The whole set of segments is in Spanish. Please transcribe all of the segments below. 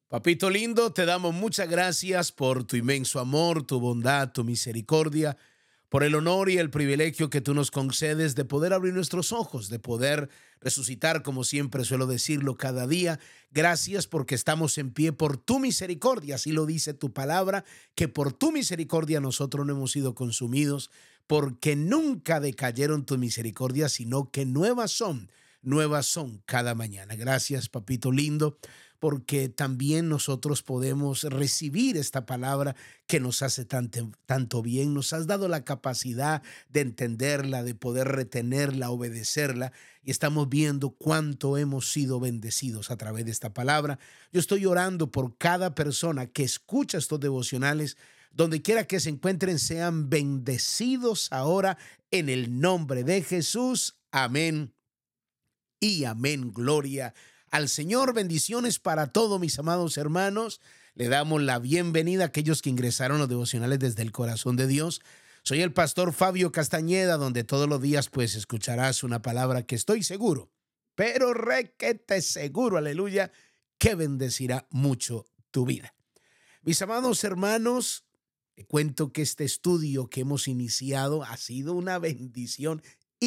Papito lindo, te damos muchas gracias por tu inmenso amor, tu bondad, tu misericordia, por el honor y el privilegio que tú nos concedes de poder abrir nuestros ojos, de poder resucitar, como siempre suelo decirlo cada día. Gracias porque estamos en pie por tu misericordia, así lo dice tu palabra, que por tu misericordia nosotros no hemos sido consumidos, porque nunca decayeron tu misericordia, sino que nuevas son cada mañana. Gracias, papito lindo, porque también nosotros podemos recibir esta palabra que nos hace tanto bien. Nos has dado la capacidad de entenderla, de poder retenerla, obedecerla, y estamos viendo cuánto hemos sido bendecidos a través de esta palabra. Yo estoy orando por cada persona que escucha estos devocionales, donde quiera que se encuentren, sean bendecidos ahora en el nombre de Jesús. Amén y amén. Gloria al Señor. Bendiciones para todos mis amados hermanos. Le damos la bienvenida a aquellos que ingresaron a los devocionales desde el corazón de Dios. Soy el pastor Fabio Castañeda, donde todos los días pues escucharás una palabra que estoy seguro, pero requete seguro, aleluya, que bendecirá mucho tu vida. Mis amados hermanos, te cuento que este estudio que hemos iniciado ha sido una bendición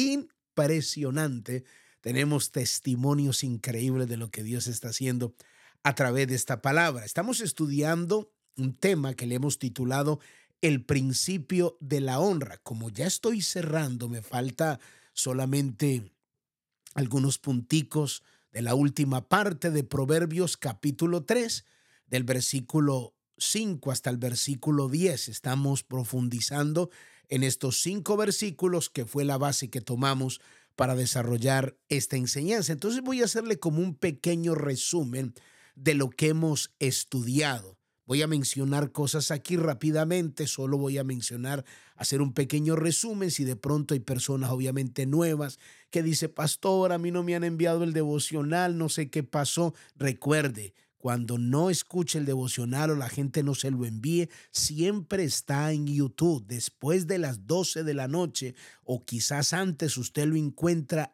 impresionante. Tenemos testimonios increíbles de lo que Dios está haciendo a través de esta palabra. Estamos estudiando un tema que le hemos titulado El principio de la honra. Como ya estoy cerrando, me falta solamente algunos punticos de la última parte de Proverbios capítulo 3, del versículo 5 hasta el versículo 10. Estamos profundizando en estos 5 versículos que fue la base que tomamos para desarrollar esta enseñanza. Entonces voy a hacerle como un pequeño resumen de lo que hemos estudiado. Voy a mencionar cosas aquí rápidamente, solo voy a mencionar, hacer un pequeño resumen. Si de pronto hay personas obviamente nuevas que dice, pastor, a mí no me han enviado el devocional, no sé qué pasó. Recuerde, cuando no escuche el devocional o la gente no se lo envíe, siempre está en YouTube. Después de las 12 de la noche o quizás antes, usted lo encuentra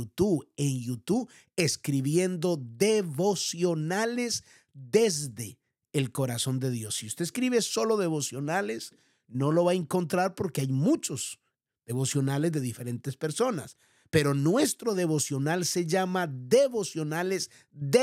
en YouTube, escribiendo devocionales desde el corazón de Dios. Si usted escribe solo devocionales, no lo va a encontrar porque hay muchos devocionales de diferentes personas. Pero nuestro devocional se llama Devocionales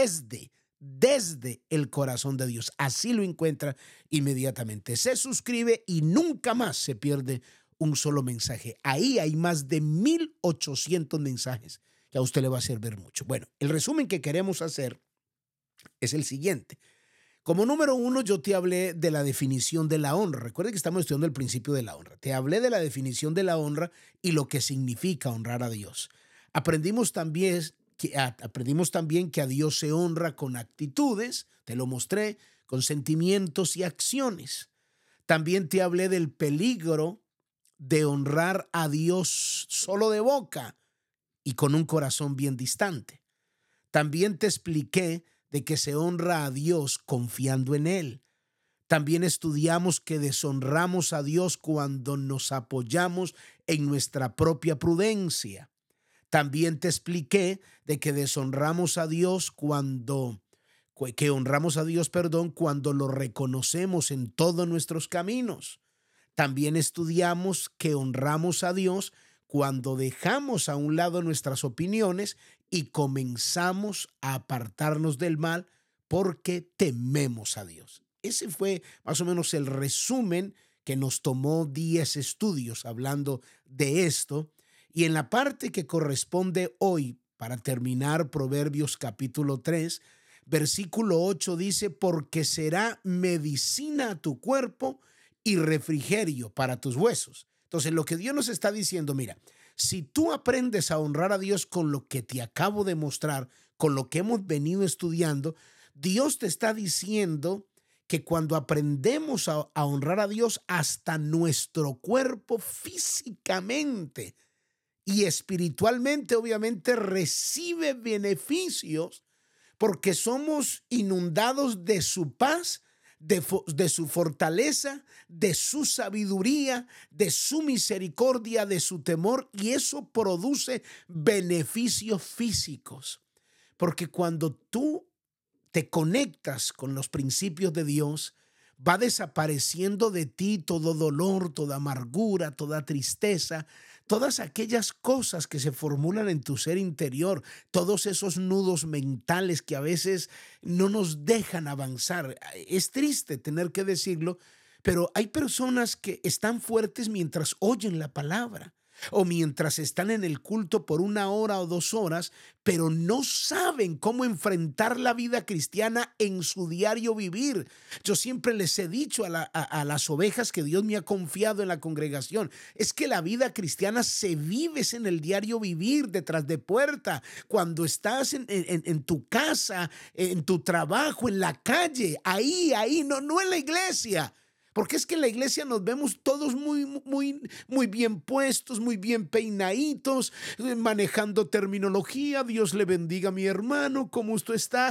desde el corazón de Dios. Así lo encuentra inmediatamente. Se suscribe y nunca más se pierde un solo mensaje. Ahí hay más de 1,800 mensajes que a usted le va a servir mucho. Bueno, el resumen que queremos hacer es el siguiente. Como número uno, yo te hablé de la definición de la honra. Recuerda que estamos estudiando el principio de la honra. Te hablé de la definición de la honra y lo que significa honrar a Dios. Aprendimos también que a Dios se honra con actitudes, te lo mostré, con sentimientos y acciones. También te hablé del peligro de honrar a Dios solo de boca y con un corazón bien distante. También te expliqué de que se honra a Dios confiando en Él. También estudiamos que deshonramos a Dios cuando nos apoyamos en nuestra propia prudencia. También te expliqué de que deshonramos a Dios que honramos a Dios, cuando lo reconocemos en todos nuestros caminos. También estudiamos que honramos a Dios cuando dejamos a un lado nuestras opiniones y comenzamos a apartarnos del mal porque tememos a Dios. Ese fue más o menos el resumen que nos tomó 10 estudios hablando de esto. Y en la parte que corresponde hoy, para terminar, Proverbios capítulo 3, versículo 8 dice, porque será medicina a tu cuerpo y refrigerio para tus huesos. Entonces, lo que Dios nos está diciendo, mira, si tú aprendes a honrar a Dios con lo que te acabo de mostrar, con lo que hemos venido estudiando, Dios te está diciendo que cuando aprendemos a honrar a Dios, hasta nuestro cuerpo físicamente y espiritualmente, obviamente, recibe beneficios porque somos inundados de su paz, de su fortaleza, de su sabiduría, de su misericordia, de su temor, y eso produce beneficios físicos. Porque cuando tú te conectas con los principios de Dios, va desapareciendo de ti todo dolor, toda amargura, toda tristeza, todas aquellas cosas que se formulan en tu ser interior, todos esos nudos mentales que a veces no nos dejan avanzar. Es triste tener que decirlo, pero hay personas que están fuertes mientras oyen la palabra o mientras están en el culto por 1 hora o 2 horas, pero no saben cómo enfrentar la vida cristiana en su diario vivir. Yo siempre les he dicho a las ovejas que Dios me ha confiado en la congregación, es que la vida cristiana se vive en el diario vivir, detrás de puerta, cuando estás en tu casa, en tu trabajo, en la calle, ahí, no en la iglesia. Porque es que en la iglesia nos vemos todos muy bien puestos, muy bien peinaditos, manejando terminología. Dios le bendiga a mi hermano, ¿cómo usted está?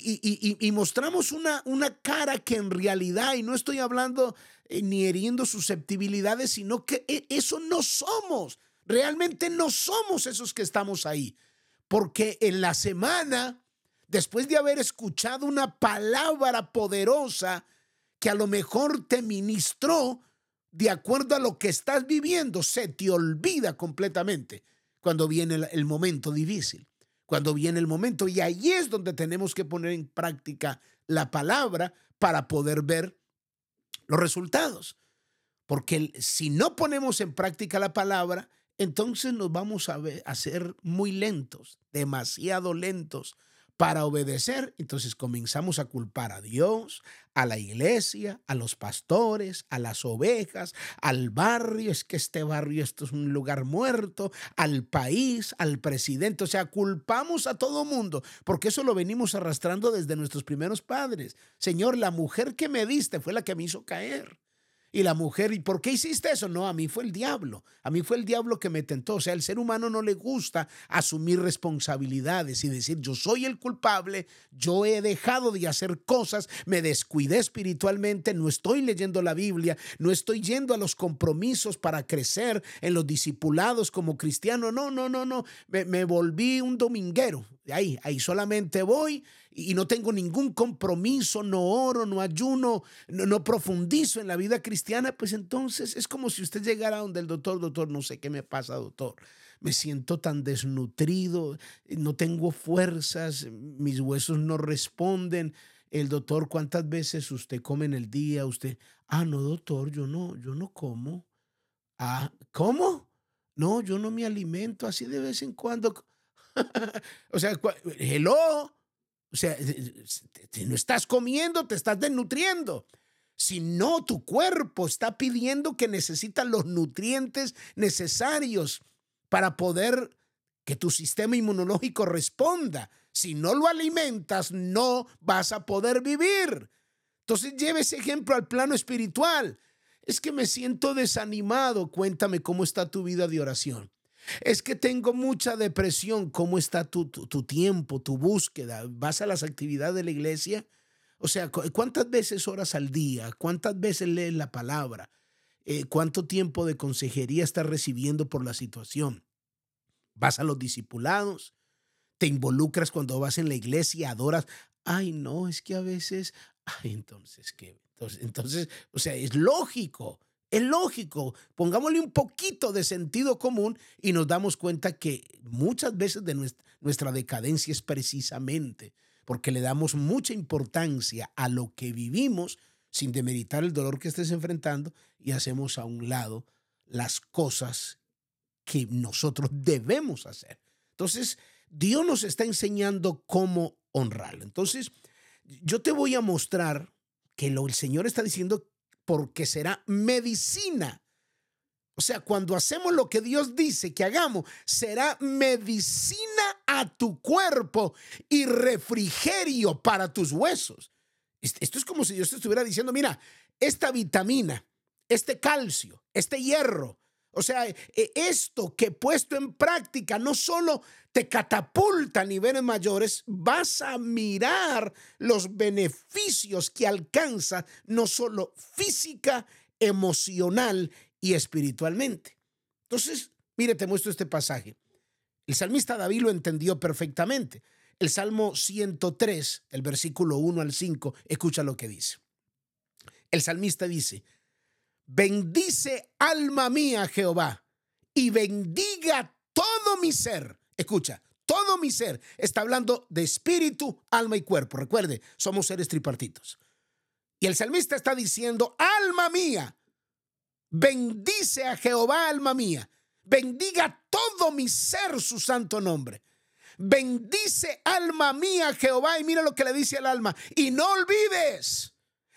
Y mostramos una cara que en realidad, y no estoy hablando ni heriendo susceptibilidades, sino que eso no somos. Realmente no somos esos que estamos ahí. Porque en la semana, después de haber escuchado una palabra poderosa, que a lo mejor te ministró de acuerdo a lo que estás viviendo, se te olvida completamente cuando viene el momento difícil, cuando viene el momento, y ahí es donde tenemos que poner en práctica la palabra para poder ver los resultados. Porque si no ponemos en práctica la palabra, entonces nos vamos a ser muy lentos, demasiado lentos para obedecer. Entonces comenzamos a culpar a Dios, a la iglesia, a los pastores, a las ovejas, al barrio. Es que este barrio, esto es un lugar muerto, al país, al presidente. O sea, culpamos a todo mundo, porque eso lo venimos arrastrando desde nuestros primeros padres. Señor, la mujer que me diste fue la que me hizo caer. Y la mujer, ¿y por qué hiciste eso? No, a mí fue el diablo. A mí fue el diablo que me tentó. O sea, al ser humano no le gusta asumir responsabilidades y decir, yo soy el culpable, yo he dejado de hacer cosas, me descuidé espiritualmente, no estoy leyendo la Biblia, no estoy yendo a los compromisos para crecer en los discipulados como cristiano. No. Me volví un dominguero. Ahí solamente voy y no tengo ningún compromiso, no oro, no ayuno, no profundizo en la vida cristiana. Pues entonces es como si usted llegara donde el doctor, no sé qué me pasa, doctor. Me siento tan desnutrido, no tengo fuerzas, mis huesos no responden. El doctor, ¿cuántas veces usted come en el día? Usted, no, doctor, yo no como. ¿Cómo? No, yo no me alimento así de vez en cuando. O sea, hello. O sea, si no estás comiendo, te estás desnutriendo. Si no, tu cuerpo está pidiendo que necesita los nutrientes necesarios para poder que tu sistema inmunológico responda. Si no lo alimentas, no vas a poder vivir. Entonces, lleve ese ejemplo al plano espiritual. Es que me siento desanimado. Cuéntame cómo está tu vida de oración. Es que tengo mucha depresión. ¿Cómo está tu tiempo, tu búsqueda? ¿Vas a las actividades de la iglesia? O sea, ¿cuántas veces oras al día? ¿Cuántas veces lees la palabra? ¿Cuánto tiempo de consejería estás recibiendo por la situación? ¿Vas a los discipulados? ¿Te involucras cuando vas en la iglesia, adoras? Ay, no, es que a veces, entonces, ¿qué? Entonces, o sea, es lógico. Es lógico, pongámosle un poquito de sentido común y nos damos cuenta que muchas veces de nuestra decadencia es precisamente porque le damos mucha importancia a lo que vivimos sin demeritar el dolor que estés enfrentando y hacemos a un lado las cosas que nosotros debemos hacer. Entonces, Dios nos está enseñando cómo honrarlo. Entonces, yo te voy a mostrar que el Señor está diciendo porque será medicina. O sea, cuando hacemos lo que Dios dice que hagamos, será medicina a tu cuerpo y refrigerio para tus huesos. Esto es como si Dios te estuviera diciendo, mira, esta vitamina, este calcio, este hierro, o sea, esto que puesto en práctica no solo te catapulta a niveles mayores, vas a mirar los beneficios que alcanza no solo física, emocional y espiritualmente. Entonces, mire, te muestro este pasaje. El salmista David lo entendió perfectamente. El Salmo 103, el versículo 1 al 5, escucha lo que dice. El salmista dice: bendice alma mía Jehová y bendiga todo mi ser. Escucha, todo mi ser. Está hablando de espíritu, alma y cuerpo. Recuerde, somos seres tripartitos. Y el salmista está diciendo: alma mía, bendice a Jehová, alma mía. Bendiga todo mi ser su santo nombre. Bendice alma mía Jehová. Y mira lo que le dice al alma: y no olvides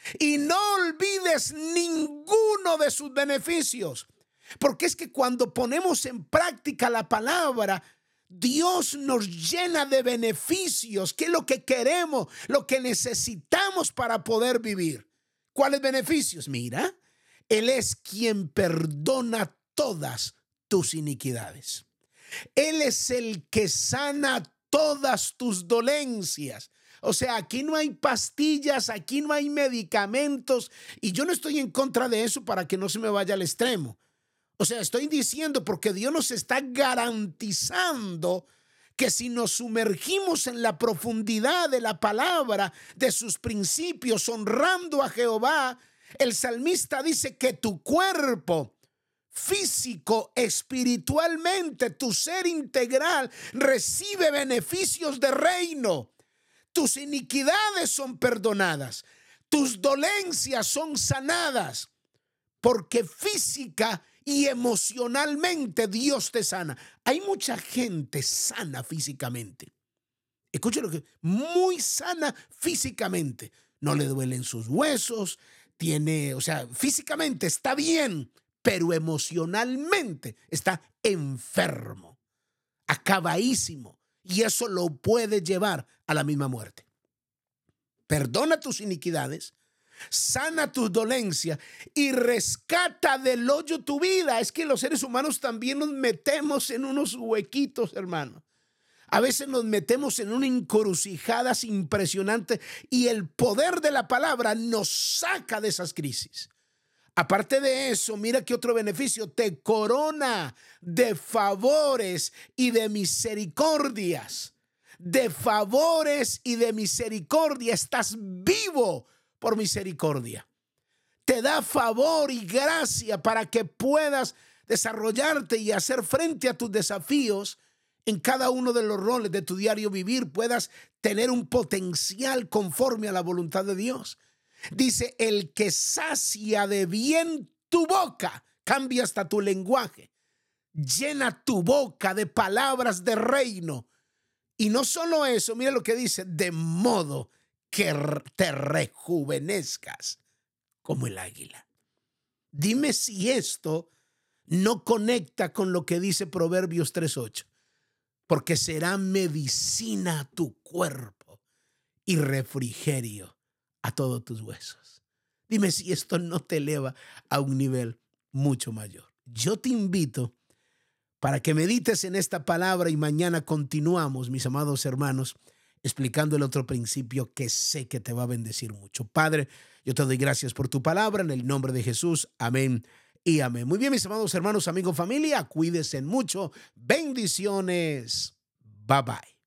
ninguno de sus beneficios. Porque es que cuando ponemos en práctica la palabra, Dios nos llena de beneficios, que es lo que queremos, lo que necesitamos para poder vivir. ¿Cuáles beneficios? Mira, Él es quien perdona todas tus iniquidades. Él es el que sana todas tus dolencias. O sea, aquí no hay pastillas, aquí no hay medicamentos, y yo no estoy en contra de eso para que no se me vaya al extremo. O sea, estoy diciendo porque Dios nos está garantizando que si nos sumergimos en la profundidad de la palabra, de sus principios, honrando a Jehová, el salmista dice que tu cuerpo físico, espiritualmente, tu ser integral recibe beneficios de reino. Tus iniquidades son perdonadas, tus dolencias son sanadas, porque física y emocionalmente Dios te sana. Hay mucha gente sana físicamente. Escuchen lo que, muy sana físicamente. No le duelen sus huesos, físicamente está bien, pero emocionalmente está enfermo, acabadísimo. Y eso lo puede llevar a la misma muerte. Perdona tus iniquidades, sana tus dolencias y rescata del hoyo tu vida. Es que los seres humanos también nos metemos en unos huequitos, hermano. A veces nos metemos en una encrucijada impresionante y el poder de la palabra nos saca de esas crisis. Aparte de eso, mira qué otro beneficio: te corona de favores y de misericordias. De favores y de misericordia. Estás vivo por misericordia. Te da favor y gracia para que puedas desarrollarte y hacer frente a tus desafíos en cada uno de los roles de tu diario vivir. Puedas tener un potencial conforme a la voluntad de Dios. Dice: el que sacia de bien tu boca, cambia hasta tu lenguaje, llena tu boca de palabras de reino. Y no solo eso, mira lo que dice: de modo que te rejuvenezcas como el águila. Dime si esto no conecta con lo que dice Proverbios 3:8, porque será medicina a tu cuerpo y refrigerio a todos tus huesos. Dime si esto no te eleva a un nivel mucho mayor. Yo te invito para que medites en esta palabra y mañana continuamos, mis amados hermanos, explicando el otro principio que sé que te va a bendecir mucho. Padre, yo te doy gracias por tu palabra en el nombre de Jesús. Amén y amén. Muy bien, mis amados hermanos, amigos, familia, cuídense mucho. Bendiciones. Bye bye.